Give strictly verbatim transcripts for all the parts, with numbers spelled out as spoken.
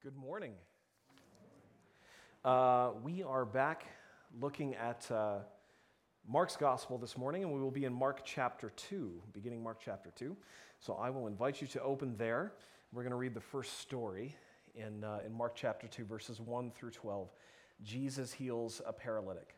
Good morning. Uh, we are back looking at uh, Mark's Gospel this morning, and we will be in Mark chapter two, beginning Mark chapter two. So I will invite you to open there. We're going to read the first story in, uh, in Mark chapter two, verses one through twelve. Jesus heals a paralytic.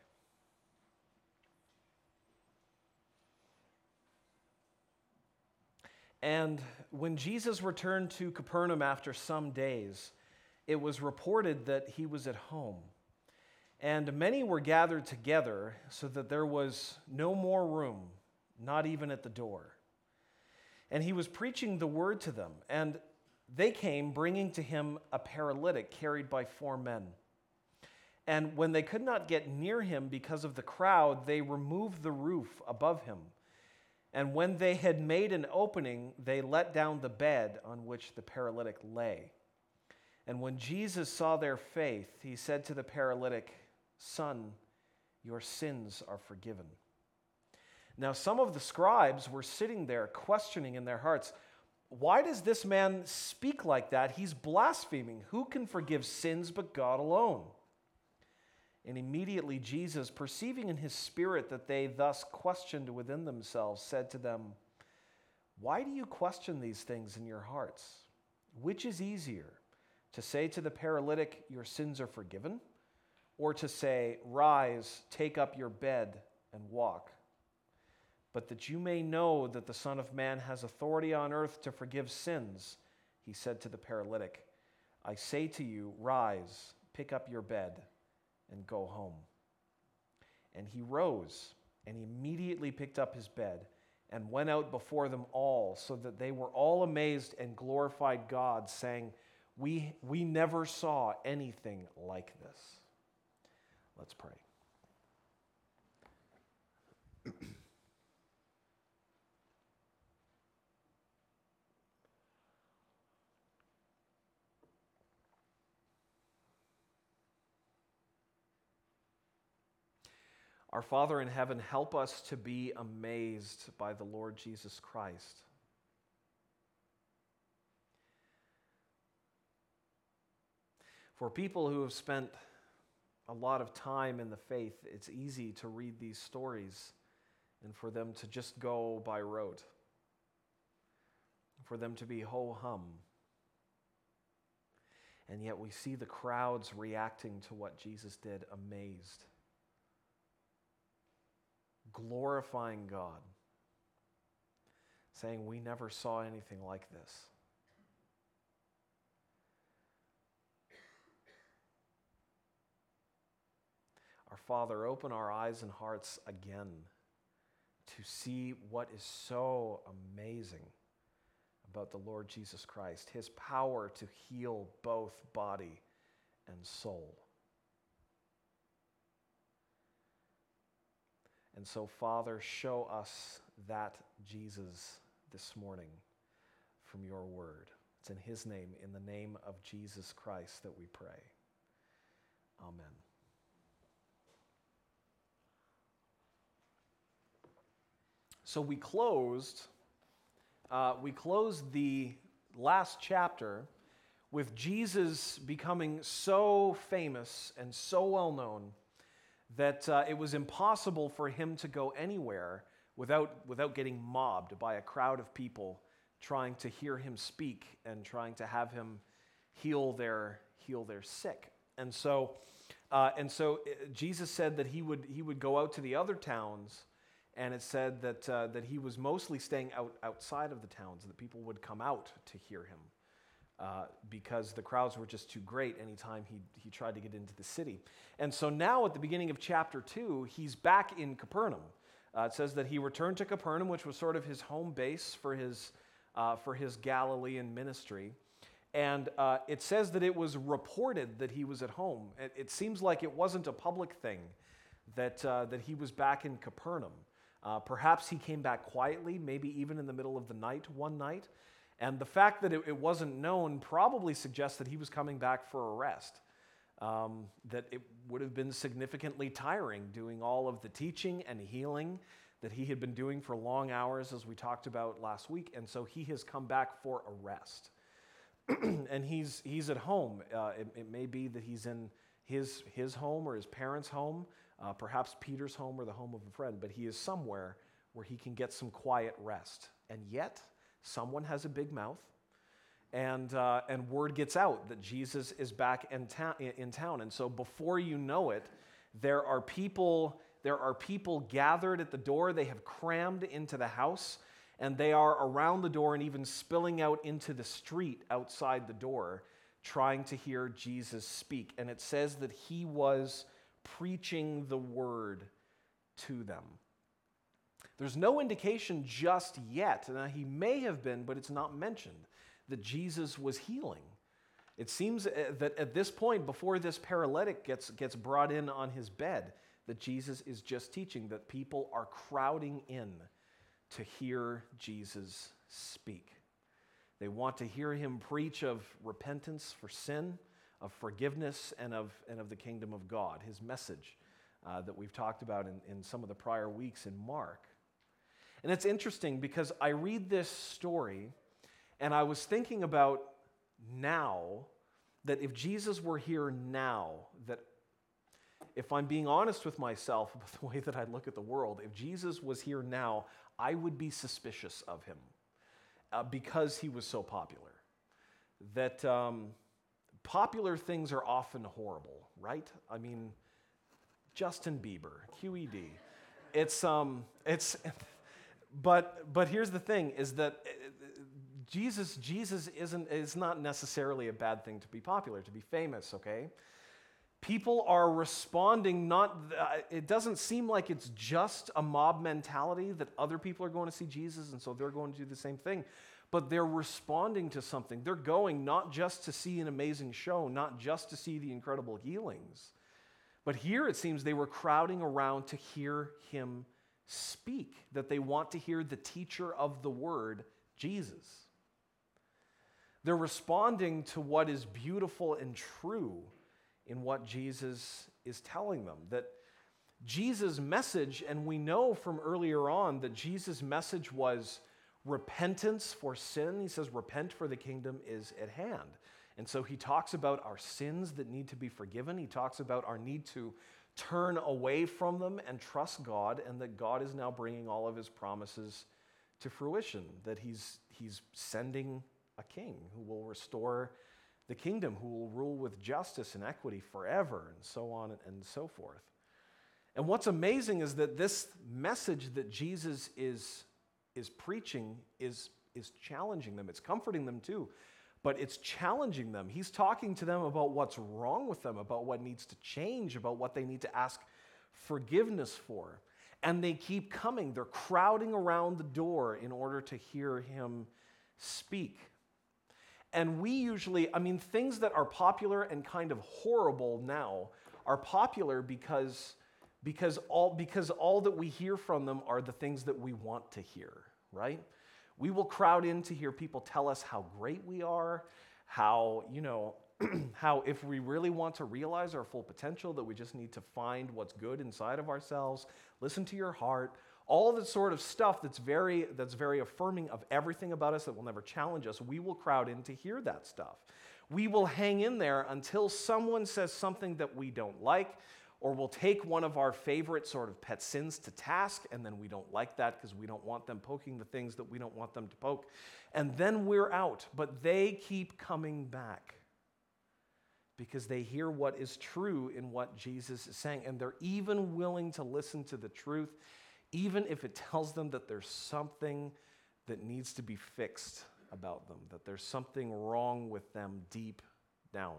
And when Jesus returned to Capernaum after some days, it was reported that he was at home. And many were gathered together so that there was no more room, not even at the door. And he was preaching the word to them, and they came bringing to him a paralytic carried by four men. And when they could not get near him because of the crowd, they removed the roof above him. And when they had made an opening, they let down the bed on which the paralytic lay. And when Jesus saw their faith, he said to the paralytic, "Son, your sins are forgiven." Now some of the scribes were sitting there questioning in their hearts, "Why does this man speak like that? He's blaspheming. Who can forgive sins but God alone?" And immediately Jesus, perceiving in his spirit that they thus questioned within themselves, said to them, "Why do you question these things in your hearts? Which is easier, to say to the paralytic, 'Your sins are forgiven,' or to say, 'Rise, take up your bed and walk'? But that you may know that the Son of Man has authority on earth to forgive sins," he said to the paralytic, "I say to you, rise, pick up your bed, and go home." And he rose, and he immediately picked up his bed, and went out before them all, so that they were all amazed and glorified God, saying, We, we never saw anything like this." Let's pray. Our Father in heaven, help us to be amazed by the Lord Jesus Christ. For people who have spent a lot of time in the faith, it's easy to read these stories and for them to just go by rote, for them to be ho-hum. And yet we see the crowds reacting to what Jesus did, amazed, glorifying God, saying, "We never saw anything like this." Our Father, open our eyes and hearts again to see what is so amazing about the Lord Jesus Christ, his power to heal both body and soul. And so, Father, show us that Jesus this morning from your word. It's in his name, in the name of Jesus Christ, that we pray. Amen. So we closed, uh, we closed the last chapter with Jesus becoming so famous and so well known that uh, it was impossible for him to go anywhere without, without getting mobbed by a crowd of people trying to hear him speak and trying to have him heal their, heal their sick. And so, uh, and so Jesus said that he would, he would go out to the other towns. And it said that uh, that he was mostly staying out outside of the towns, that people would come out to hear him uh, because the crowds were just too great anytime he he tried to get into the city. And so now at the beginning of chapter two, he's back in Capernaum. Uh, it says that he returned to Capernaum, which was sort of his home base for his uh, for his Galilean ministry. And uh, it says that it was reported that he was at home. It, it seems like it wasn't a public thing that uh, that he was back in Capernaum. Uh, perhaps he came back quietly, maybe even in the middle of the night one night. And the fact that it, it wasn't known probably suggests that he was coming back for a rest. Um, that it would have been significantly tiring doing all of the teaching and healing that he had been doing for long hours, as we talked about last week. And so he has come back for a rest. and he's he's at home. Uh, it, it may be that he's in his his home or his parents' home, uh, perhaps Peter's home or the home of a friend, but he is somewhere where he can get some quiet rest. And yet, someone has a big mouth, and uh, and word gets out that Jesus is back in, ta- in town. And so before you know it, there are people there are people gathered at the door. They have crammed into the house, and they are around the door and even spilling out into the street outside the door, trying to hear Jesus speak. And it says that he was preaching the word to them. There's no indication just yet, now he may have been, but it's not mentioned, that Jesus was healing. It seems that at this point, before this paralytic gets, gets brought in on his bed, that Jesus is just teaching, that people are crowding in to hear Jesus speak. They want to hear him preach of repentance for sin, of forgiveness, and of, and of the kingdom of God, his message uh, that we've talked about in, in some of the prior weeks in Mark. And it's interesting because I read this story and I was thinking about now, that if Jesus were here now, that if I'm being honest with myself about the way that I look at the world, if Jesus was here now, I would be suspicious of him uh, because he was so popular. That um, popular things are often horrible, right? I mean, Justin Bieber, Q E D. It's, um, it's, but, but here's the thing, is that Jesus, Jesus isn't, is not necessarily a bad thing to be popular, to be famous, okay? People are responding, not, uh, it doesn't seem like it's just a mob mentality that other people are going to see Jesus and so they're going to do the same thing, but they're responding to something. They're going not just to see an amazing show, not just to see the incredible healings, but here it seems they were crowding around to hear him speak, that they want to hear the teacher of the word, Jesus. They're responding to what is beautiful and true in what Jesus is telling them. That Jesus' message, and we know from earlier on that Jesus' message was repentance for sin. He says, repent for the kingdom is at hand. And so he talks about our sins that need to be forgiven. He talks about our need to turn away from them and trust God, and that God is now bringing all of his promises to fruition, that he's, he's sending a king who will restore the kingdom, who will rule with justice and equity forever, and so on and so forth. And what's amazing is that this message that Jesus is, is preaching is, is challenging them. It's comforting them too, but it's challenging them. He's talking to them about what's wrong with them, about what needs to change, about what they need to ask forgiveness for. And they keep coming. They're crowding around the door in order to hear him speak. And we usually, I mean, things that are popular and kind of horrible now are popular because, because, all, because all that we hear from them are the things that we want to hear, right? We will crowd in to hear people tell us how great we are, how, you know, how if we really want to realize our full potential, that we just need to find what's good inside of ourselves, listen to your heart, all the sort of stuff that's very, that's very affirming of everything about us that will never challenge us. We will crowd in to hear that stuff. We will hang in there until someone says something that we don't like, or we'll take one of our favorite sort of pet sins to task, and then we don't like that because we don't want them poking the things that we don't want them to poke. And then we're out, but they keep coming back because they hear what is true in what Jesus is saying, and they're even willing to listen to the truth, even if it tells them that there's something that needs to be fixed about them, that there's something wrong with them deep down.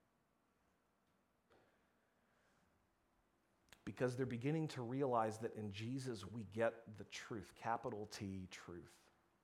Because they're beginning to realize that in Jesus we get the truth, capital T, truth.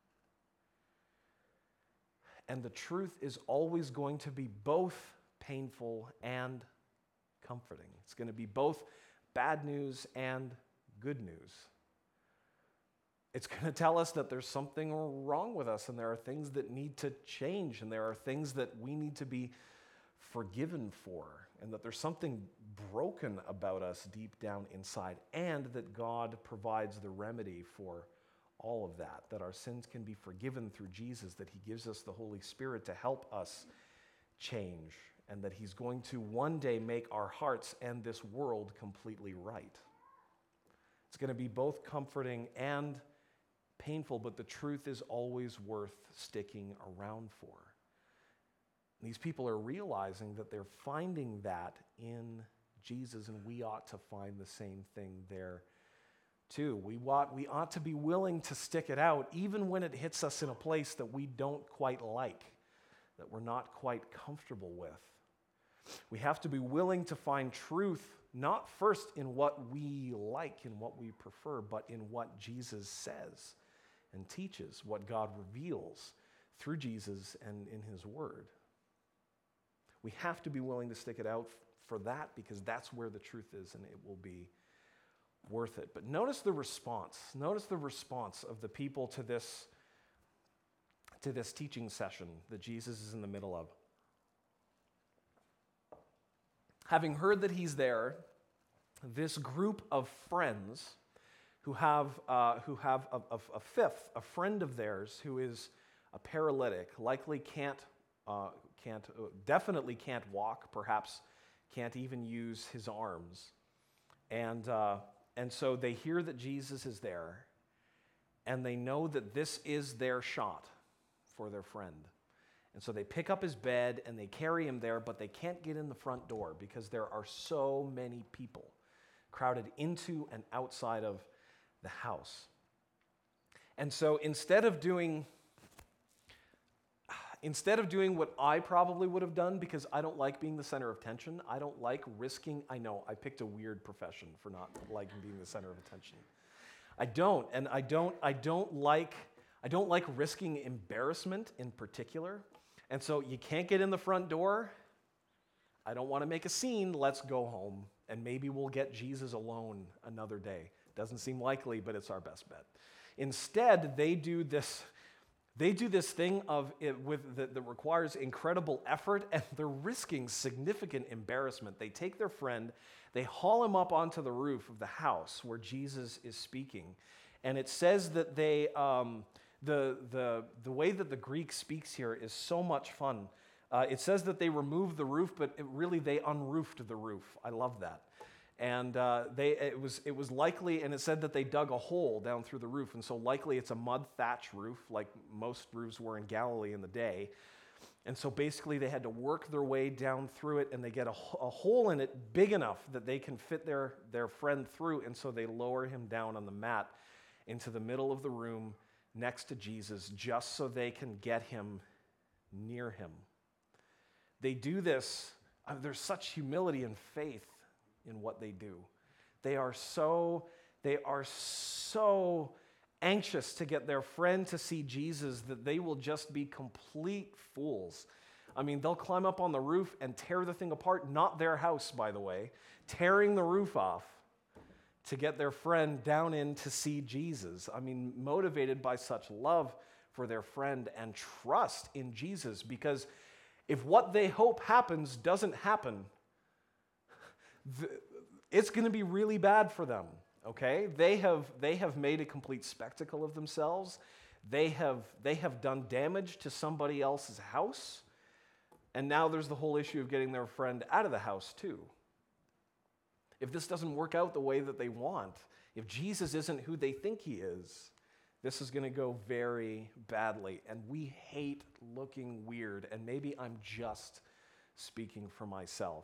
And the truth is always going to be both painful and comforting. It's going to be both bad news and good news. It's going to tell us that there's something wrong with us, and there are things that need to change, and there are things that we need to be forgiven for, and that there's something broken about us deep down inside, and that God provides the remedy for all of that, that our sins can be forgiven through Jesus, that he gives us the Holy Spirit to help us change, and that he's going to one day make our hearts and this world completely right. It's going to be both comforting and painful, but the truth is always worth sticking around for. These people are realizing that they're finding that in Jesus, and we ought to find the same thing there too. We ought, we ought to be willing to stick it out, even when it hits us in a place that we don't quite like, that we're not quite comfortable with. We have to be willing to find truth, not first in what we like and what we prefer, but in what Jesus says and teaches, what God reveals through Jesus and in his word. We have to be willing to stick it out for that, because that's where the truth is, and it will be worth it. But notice the response. Notice the response of the people to this, to this teaching session that Jesus is in the middle of. Having heard that he's there, this group of friends who have, uh, who have a, a, a fifth, a friend of theirs who is a paralytic, likely can't, uh, can't, uh, definitely can't walk, perhaps can't even use his arms. And, uh, and so they hear that Jesus is there, and they know that this is their shot for their friend. And so they pick up his bed and they carry him there, but they can't get in the front door because there are so many people crowded into and outside of the house. And so instead of doing instead of doing what I probably would have done, because I don't like being the center of attention, I don't like risking, I know, I picked a weird profession for not liking being the center of attention. I don't, and I don't, I don't like, I don't like risking embarrassment in particular. And so you can't get in the front door. I don't want to make a scene. Let's go home, and maybe we'll get Jesus alone another day. Doesn't seem likely, but it's our best bet. Instead, they do this. They do this thing of it with that, that requires incredible effort, and they're risking significant embarrassment. They take their friend, they haul him up onto the roof of the house where Jesus is speaking, and it says that they. Um, The, the, the way that the Greek speaks here is so much fun. Uh, it says that they removed the roof, but it really they unroofed the roof. I love that. And uh, they it was it was likely, and it said that they dug a hole down through the roof, and so likely it's a mud thatch roof, like most roofs were in Galilee in the day. And so basically they had to work their way down through it, and they get a, a hole in it big enough that they can fit their, their friend through, and so they lower him down on the mat into the middle of the room next to Jesus, just so they can get him near him. They do this, uh, there's such humility and faith in what they do. They are so, they are so anxious to get their friend to see Jesus that they will just be complete fools. I mean, they'll climb up on the roof and tear the thing apart, not their house, by the way, tearing the roof off to get their friend down in to see Jesus. I mean, motivated by such love for their friend and trust in Jesus, because if what they hope happens doesn't happen, it's going to be really bad for them, okay? They have, they have made a complete spectacle of themselves. They have, they have done damage to somebody else's house, and now there's the whole issue of getting their friend out of the house too. If this doesn't work out the way that they want, if Jesus isn't who they think he is, this is going to go very badly. And we hate looking weird, and maybe I'm just speaking for myself.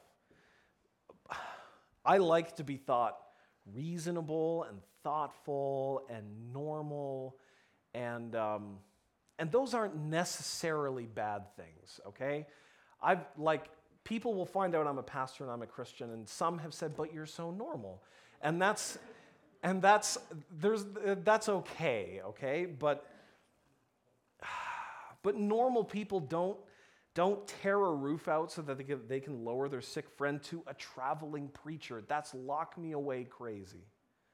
I like to be thought reasonable and thoughtful and normal, and um, and those aren't necessarily bad things, okay? I've like... People will find out I'm a pastor and I'm a Christian, and some have said, "But you're so normal," and that's, and that's there's that's okay, okay. But, but normal people don't don't tear a roof out so that they can, they can lower their sick friend to a traveling preacher. That's lock me away crazy.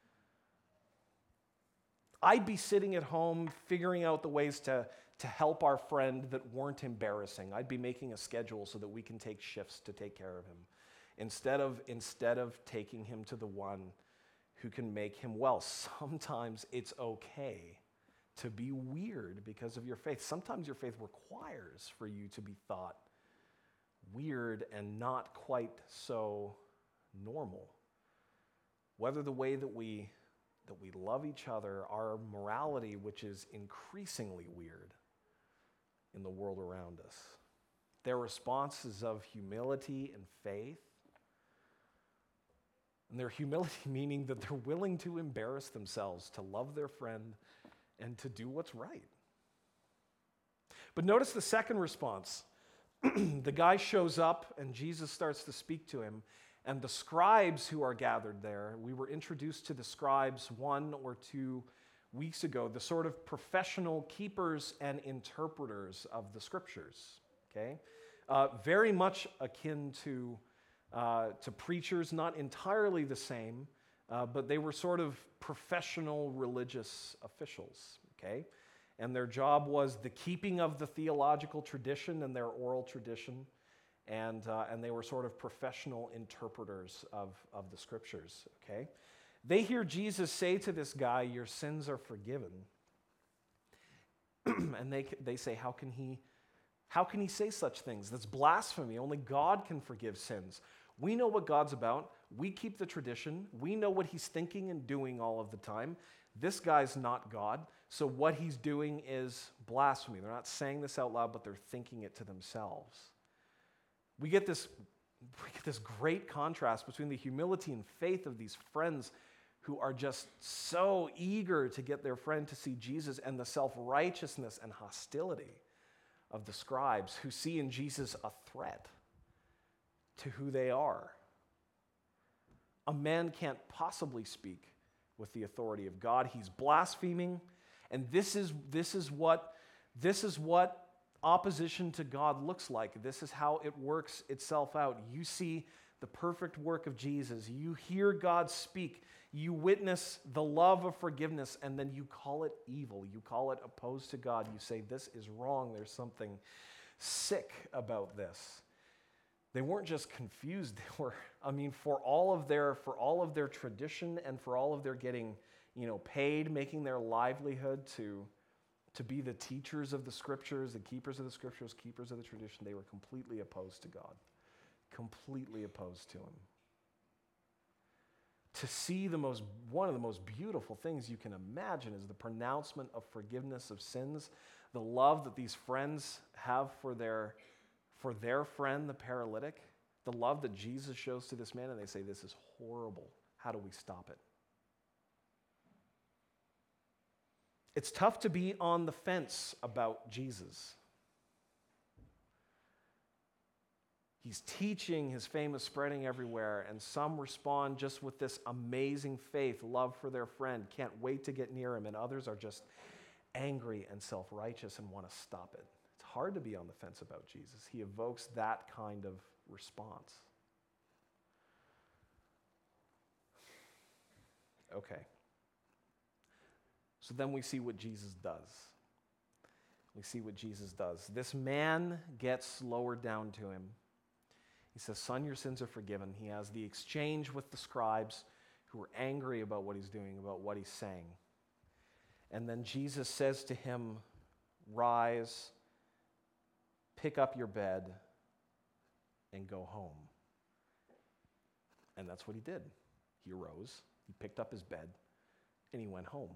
I'd be sitting at home figuring out the ways to. to help our friend that weren't embarrassing. I'd be making a schedule so that we can take shifts to take care of him, instead of, instead of taking him to the one who can make him well. Sometimes it's okay to be weird because of your faith. Sometimes your faith requires for you to be thought weird and not quite so normal. Whether the way that we that we love each other, our morality, which is increasingly weird in the world around us. Their responses of humility and faith. And their humility meaning that they're willing to embarrass themselves, to love their friend, and to do what's right. But notice the second response. The guy shows up and Jesus starts to speak to him. And the scribes who are gathered there, we were introduced to the scribes one or two weeks ago, the sort of professional keepers and interpreters of the scriptures, okay? Uh, very much akin to, uh, to preachers, not entirely the same, uh, but they were sort of professional religious officials, okay? And their job was the keeping of the theological tradition and their oral tradition. And, uh, and they were sort of professional interpreters of, of the scriptures, okay? They hear Jesus say to this guy, your sins are forgiven. And they, they say, how can he, how can he say such things? That's blasphemy. Only God can forgive sins. We know what God's about. We keep the tradition. We know what he's thinking and doing all of the time. This guy's not God, so what he's doing is blasphemy. They're not saying this out loud, but they're thinking it to themselves. We get this, we get this great contrast between the humility and faith of these friends who are just so eager to get their friend to see Jesus and the self-righteousness and hostility of the scribes who see in Jesus a threat to who they are. A man can't possibly speak with the authority of God. He's blaspheming, and this is, this is what, this is what opposition to God looks like. This is how it works itself out. You see the perfect work of Jesus. You hear God speak. You witness the love of forgiveness, and then you call it evil. You call it opposed to God. You say, this is wrong. There's something sick about this. They weren't just confused. They were, I mean, for all of their, for all of their tradition and for all of their getting, you know, paid, making their livelihood to to be the teachers of the scriptures, the keepers of the scriptures, keepers of the tradition, they were completely opposed to God, completely opposed to him. To see the most, one of the most beautiful things you can imagine is the pronouncement of forgiveness of sins, the love that these friends have for their, for their friend, the paralytic, the love that Jesus shows to this man, and they say, this is horrible. How do we stop it? It's tough to be on the fence about Jesus. He's teaching, his fame is spreading everywhere, and some respond just with this amazing faith, love for their friend, can't wait to get near him, and others are just angry and self-righteous and want to stop it. It's hard to be on the fence about Jesus. He evokes that kind of response. Okay. So then we see what Jesus does. We see what Jesus does. This man gets lowered down to him. He says, son, your sins are forgiven. He has the exchange with the scribes who are angry about what he's doing, about what he's saying. And then Jesus says to him, rise, pick up your bed, and go home. And that's what he did. He arose, he picked up his bed, and he went home.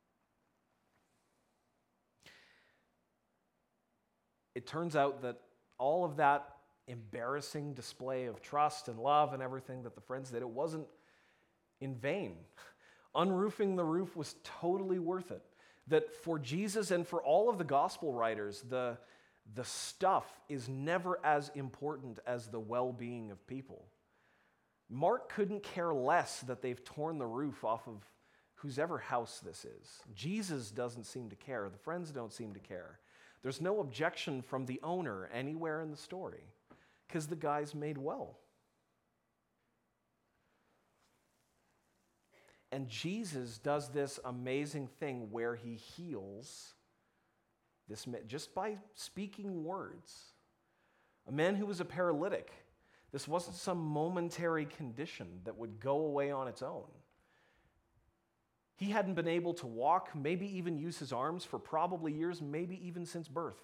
It turns out that all of that embarrassing display of trust and love and everything that the friends did, it wasn't in vain. Unroofing the roof was totally worth it. That for Jesus and for all of the gospel writers, the, the stuff is never as important as the well-being of people. Mark couldn't care less that they've torn the roof off of whosever house this is. Jesus doesn't seem to care. The friends don't seem to care. There's no objection from the owner anywhere in the story because the guy's made well. And Jesus does this amazing thing where he heals this man just by speaking words. A man who was a paralytic. This wasn't some momentary condition that would go away on its own. He hadn't been able to walk, maybe even use his arms for probably years, maybe even since birth.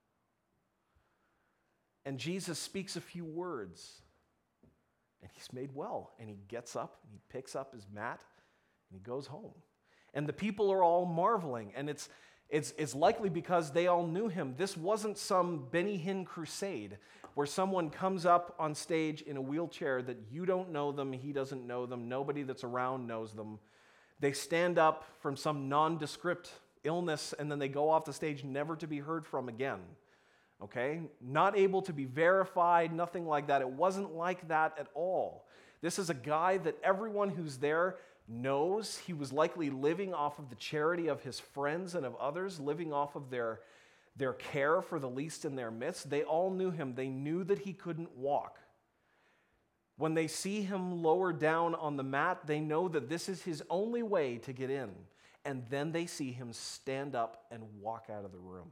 And Jesus speaks a few words, and he's made well. And he gets up, and he picks up his mat, and he goes home. And the people are all marveling, and it's It's, it's likely because they all knew him. This wasn't some Benny Hinn crusade where someone comes up on stage in a wheelchair that you don't know them, he doesn't know them, nobody that's around knows them. They stand up from some nondescript illness and then they go off the stage never to be heard from again. Okay? Not able to be verified, nothing like that. It wasn't like that at all. This is a guy that everyone who's there knows. He was likely living off of the charity of his friends and of others, living off of their, their care for the least in their midst. They all knew him. They knew that he couldn't walk. When they see him lower down on the mat, they know that this is his only way to get in. And then they see him stand up and walk out of the room.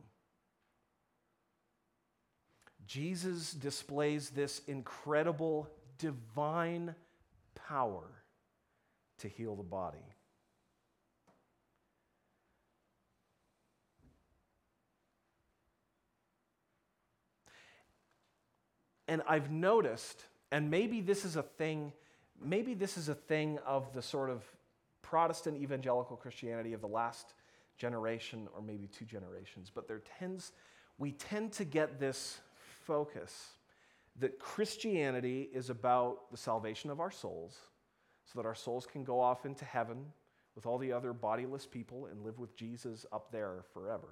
Jesus displays this incredible divine power to heal the body. And I've noticed, and maybe this is a thing, maybe this is a thing of the sort of Protestant evangelical Christianity of the last generation or maybe two generations, but there tends, we tend to get this focus that Christianity is about the salvation of our souls, so that our souls can go off into heaven with all the other bodiless people and live with Jesus up there forever.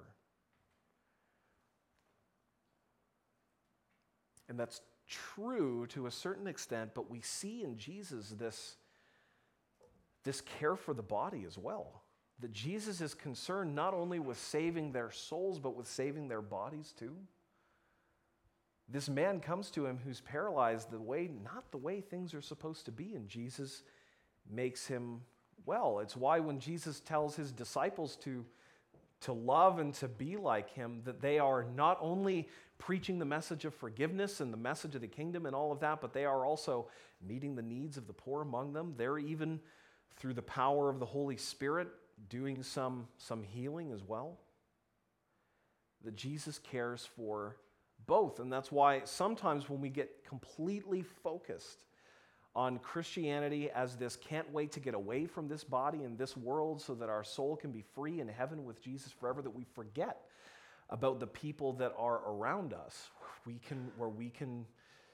And that's true to a certain extent, but we see in Jesus this, this care for the body as well. That Jesus is concerned not only with saving their souls, but with saving their bodies too. This man comes to him who's paralyzed the way, not the way things are supposed to be, and Jesus makes him well. It's why when Jesus tells his disciples to, to love and to be like him, that they are not only preaching the message of forgiveness and the message of the kingdom and all of that, but they are also meeting the needs of the poor among them. They're even, through the power of the Holy Spirit, doing some, some healing as well. That Jesus cares for both, and that's why sometimes when we get completely focused on Christianity as this can't wait to get away from this body and this world so that our soul can be free in heaven with Jesus forever, that we forget about the people that are around us. We can, where we can,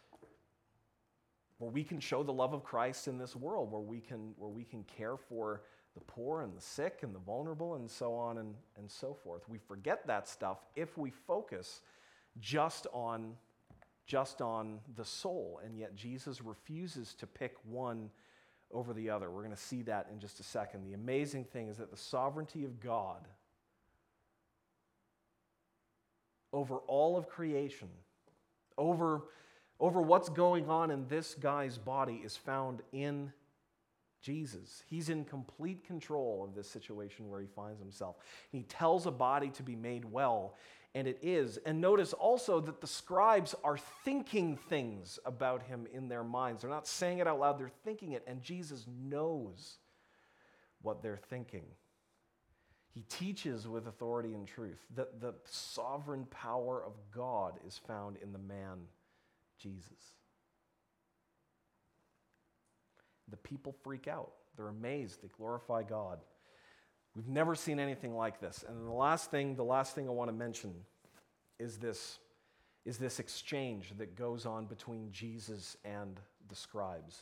where we can show the love of Christ in this world, where we can, where we can care for the poor and the sick and the vulnerable and so on and, and so forth. We forget that stuff if we focus just on just on the soul, and yet Jesus refuses to pick one over the other. We're going to see that in just a second. The amazing thing is that the sovereignty of God over all of creation, over, over what's going on in this guy's body is found in Jesus. He's in complete control of this situation where he finds himself. He tells a body to be made well, and it is. And notice also that the scribes are thinking things about him in their minds. They're not saying it out loud, they're thinking it, and Jesus knows what they're thinking. He teaches with authority and truth that the sovereign power of God is found in the man, Jesus. The people freak out. They're amazed. They glorify God. We've never seen anything like this. And the last thing, the last thing I want to mention is this, is this exchange that goes on between Jesus and the scribes.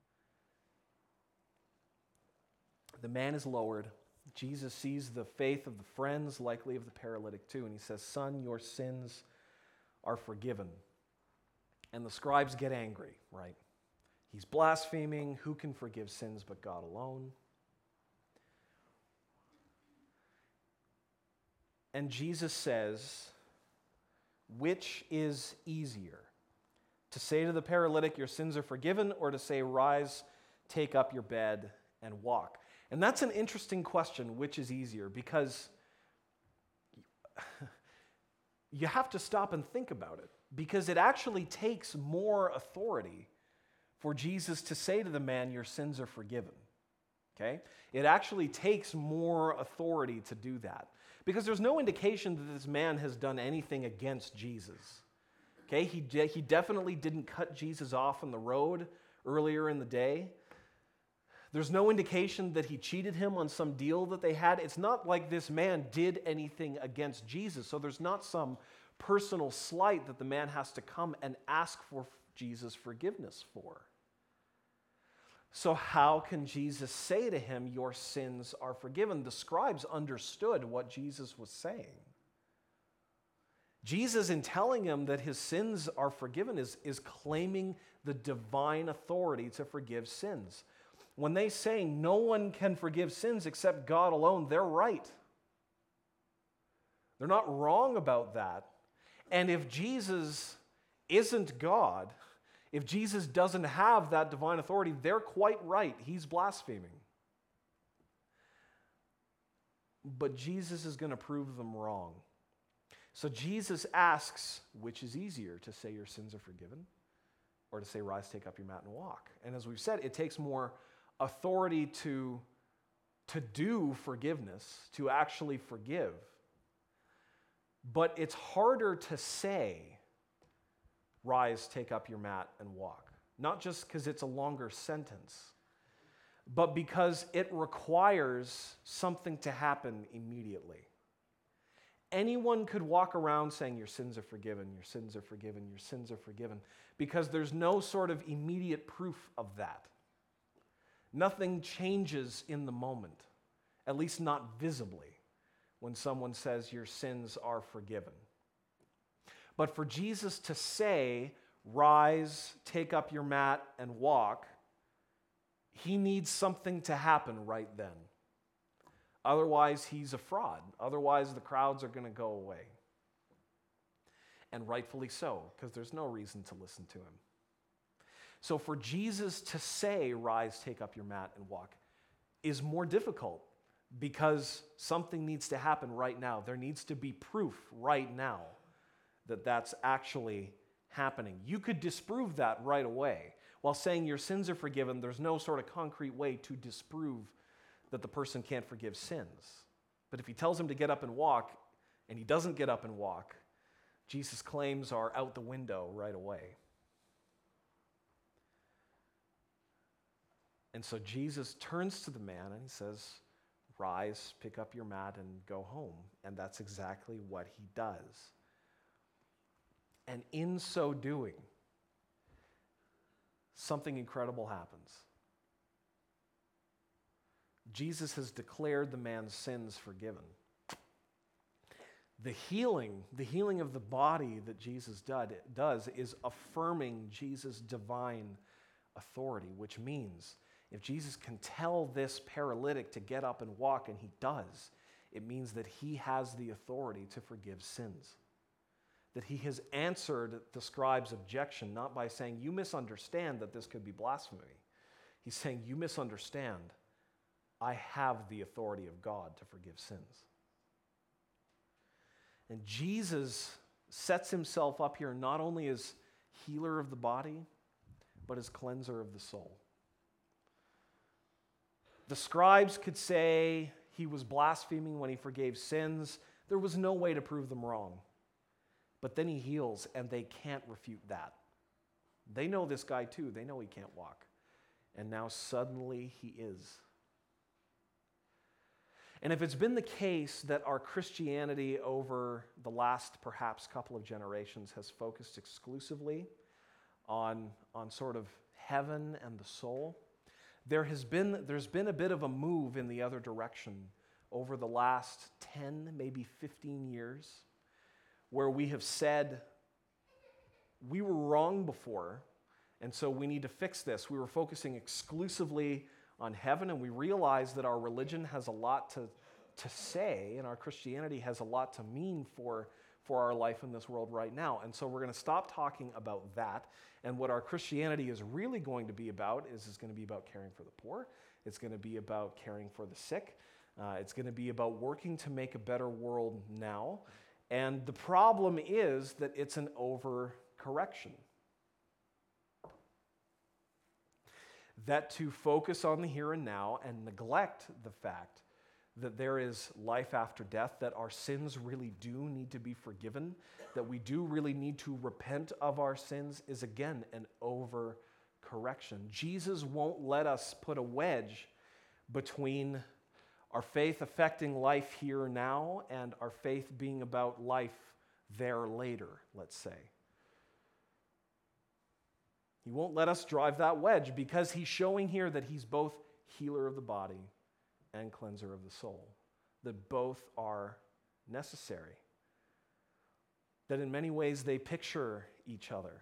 The man is lowered. Jesus sees the faith of the friends, likely of the paralytic too, and he says, "Son, your sins are forgiven." And the scribes get angry, right? He's blaspheming. Who can forgive sins but God alone? And Jesus says, which is easier? To say to the paralytic, your sins are forgiven, or to say, rise, take up your bed, and walk? And that's an interesting question, which is easier, because you have to stop and think about it, because it actually takes more authority for Jesus to say to the man, your sins are forgiven. Okay? It actually takes more authority to do that because there's no indication that this man has done anything against Jesus. Okay? He, de- he definitely didn't cut Jesus off on the road earlier in the day. There's no indication that he cheated him on some deal that they had. It's not like this man did anything against Jesus. So there's not some personal slight that the man has to come and ask for Jesus' forgiveness for. So how can Jesus say to him, your sins are forgiven? The scribes understood what Jesus was saying. Jesus, in telling him that his sins are forgiven, is, is claiming the divine authority to forgive sins. When they say no one can forgive sins except God alone, they're right. They're not wrong about that. And if Jesus isn't God, if Jesus doesn't have that divine authority, they're quite right. He's blaspheming. But Jesus is going to prove them wrong. So Jesus asks, which is easier, to say your sins are forgiven or to say rise, take up your mat and walk? And as we've said, it takes more authority to, to do forgiveness, to actually forgive. But it's harder to say, rise, take up your mat, and walk. Not just because it's a longer sentence, but because it requires something to happen immediately. Anyone could walk around saying, your sins are forgiven, your sins are forgiven, your sins are forgiven, because there's no sort of immediate proof of that. Nothing changes in the moment, at least not visibly, when someone says your sins are forgiven. But for Jesus to say, rise, take up your mat, and walk, he needs something to happen right then. Otherwise, he's a fraud. Otherwise, the crowds are going to go away. And rightfully so, because there's no reason to listen to him. So for Jesus to say, rise, take up your mat, and walk, is more difficult because something needs to happen right now. There needs to be proof right now that that's actually happening. You could disprove that right away. While saying your sins are forgiven, there's no sort of concrete way to disprove that the person can't forgive sins. But if he tells him to get up and walk, and he doesn't get up and walk, Jesus' claims are out the window right away. And so Jesus turns to the man and he says, rise, pick up your mat, and go home. And that's exactly what he does. And in so doing, something incredible happens. Jesus has declared the man's sins forgiven. The healing, the healing of the body that Jesus did, does is affirming Jesus' divine authority, which means if Jesus can tell this paralytic to get up and walk, and he does, it means that he has the authority to forgive sins. That he has answered the scribe's objection, not by saying, you misunderstand that this could be blasphemy. He's saying, you misunderstand. I have the authority of God to forgive sins. And Jesus sets himself up here not only as healer of the body, but as cleanser of the soul. The scribes could say he was blaspheming when he forgave sins. There was no way to prove them wrong. But then he heals, and they can't refute that. They know this guy too. They know he can't walk. And now suddenly he is. And if it's been the case that our Christianity over the last perhaps couple of generations has focused exclusively on, on sort of heaven and the soul, there has been, there's been a bit of a move in the other direction over the last ten, maybe fifteen years, where we have said, we were wrong before, and so we need to fix this. We were focusing exclusively on heaven, and we realized that our religion has a lot to, to say, and our Christianity has a lot to mean for, for our life in this world right now. And so we're going to stop talking about that, and what our Christianity is really going to be about is it's going to be about caring for the poor. It's going to be about caring for the sick. Uh, it's going to be about working to make a better world now. And the problem is that it's an overcorrection. that to focus on the here and now and neglect the fact that there is life after death, that our sins really do need to be forgiven, that we do really need to repent of our sins, is again an overcorrection. Jesus won't let us put a wedge between our faith affecting life here now and our faith being about life there later, let's say. He won't let us drive that wedge because he's showing here that he's both healer of the body and cleanser of the soul, that both are necessary, that in many ways they picture each other.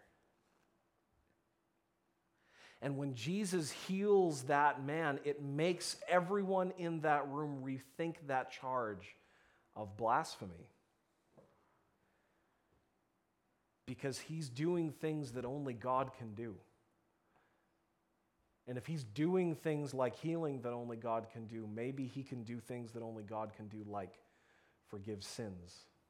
And when Jesus heals that man, it makes everyone in that room rethink that charge of blasphemy. Because he's doing things that only God can do. And if he's doing things like healing that only God can do, maybe he can do things that only God can do, like forgive sins.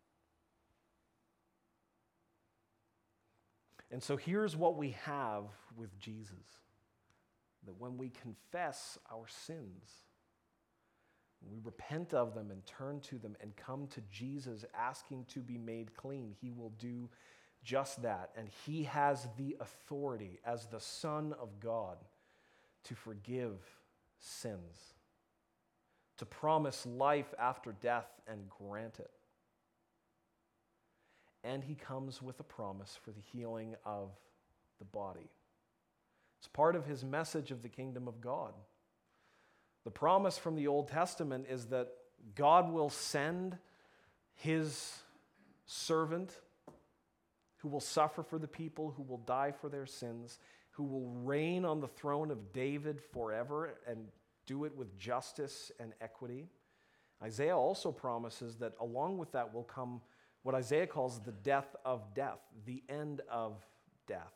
And so here's what we have with Jesus. That when we confess our sins, we repent of them and turn to them and come to Jesus asking to be made clean, he will do just that. And he has the authority as the Son of God to forgive sins, to promise life after death and grant it. And he comes with a promise for the healing of the body. It's part of his message of the kingdom of God. The promise from the Old Testament is that God will send his servant who will suffer for the people, who will die for their sins, who will reign on the throne of David forever and do it with justice and equity. Isaiah also promises that along with that will come what Isaiah calls the death of death, the end of death.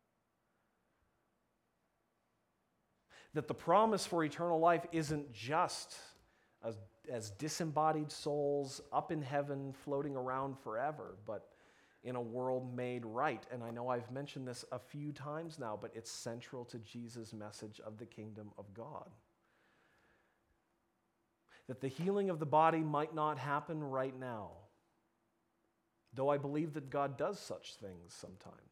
That the promise for eternal life isn't just as, as disembodied souls up in heaven floating around forever, but in a world made right. And I know I've mentioned this a few times now, but it's central to Jesus' message of the kingdom of God. That the healing of the body might not happen right now, though I believe that God does such things sometimes,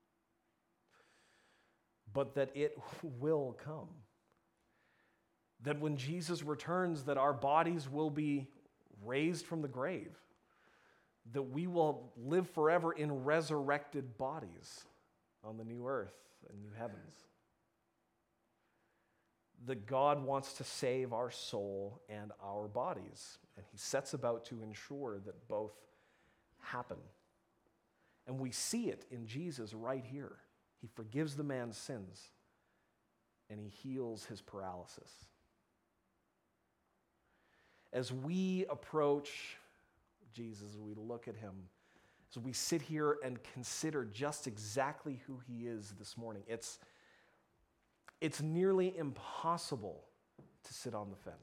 but that it will come. That when Jesus returns, that our bodies will be raised from the grave, that we will live forever in resurrected bodies on the new earth and new heavens. That God wants to save our soul and our bodies, and he sets about to ensure that both happen. And we see it in Jesus right here. He forgives the man's sins, and he heals his paralysis. As we approach Jesus, as we look at him, as we sit here and consider just exactly who he is this morning, it's, it's nearly impossible to sit on the fence.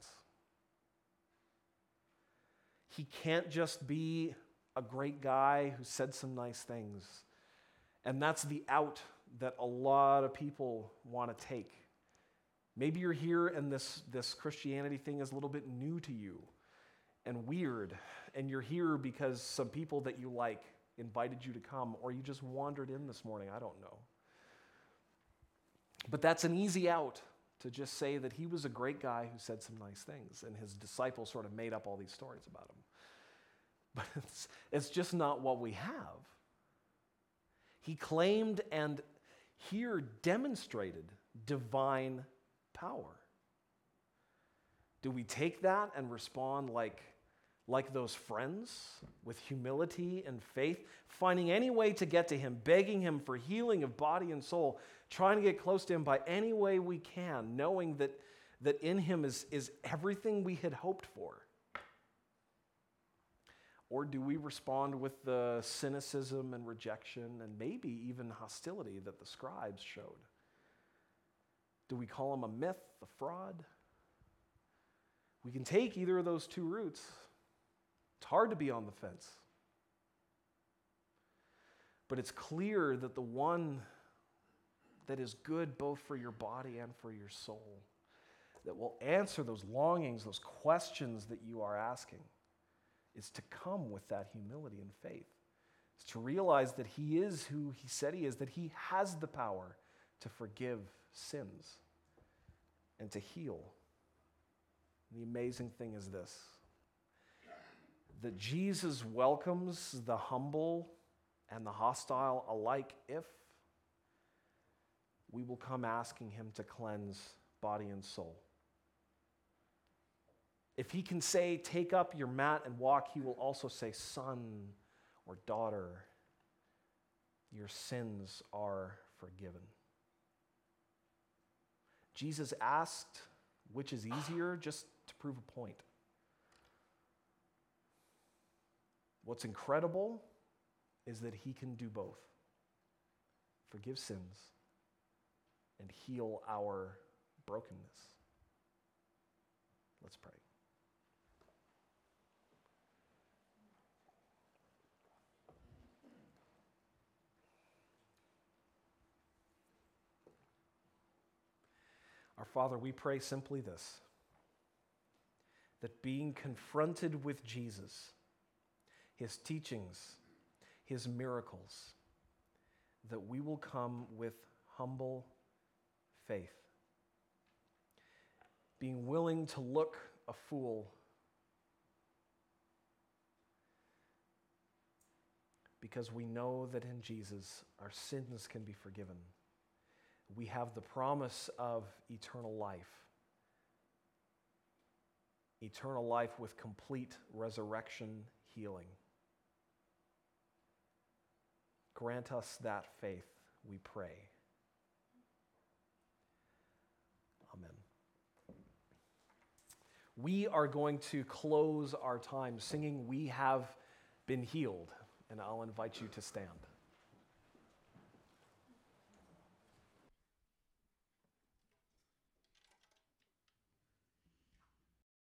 He can't just be a great guy who said some nice things, and that's the out that a lot of people want to take. Maybe you're here and this, this Christianity thing is a little bit new to you and weird, and you're here because some people that you like invited you to come, or you just wandered in this morning, I don't know. But that's an easy out, to just say that he was a great guy who said some nice things, and his disciples sort of made up all these stories about him. But it's, it's just not what we have. He claimed and here demonstrated divine power. Do we take that and respond like, like those friends, with humility and faith, finding any way to get to him, begging him for healing of body and soul, trying to get close to him by any way we can, knowing that, that in him is, is everything we had hoped for? Or do we respond with the cynicism and rejection and maybe even hostility that the scribes showed? Do we call him a myth, a fraud? We can take either of those two routes. It's hard to be on the fence. But it's clear that the one that is good both for your body and for your soul, that will answer those longings, those questions that you are asking, is to come with that humility and faith. It's to realize that he is who he said he is, that he has the power to forgive sins and to heal. The amazing thing is this, that Jesus welcomes the humble and the hostile alike if we will come asking him to cleanse body and soul. If he can say, take up your mat and walk, he will also say, son or daughter, your sins are forgiven. Jesus asked, which is easier, just to prove a point. What's incredible is that he can do both. Forgive sins and heal our brokenness. Let's pray. Our Father, we pray simply this, that being confronted with Jesus, his teachings, his miracles, that we will come with humble faith, being willing to look a fool because we know that in Jesus our sins can be forgiven. We have the promise of eternal life. Eternal life with complete resurrection healing. Grant us that faith, we pray. Amen. We are going to close our time singing "We Have Been Healed," and I'll invite you to stand.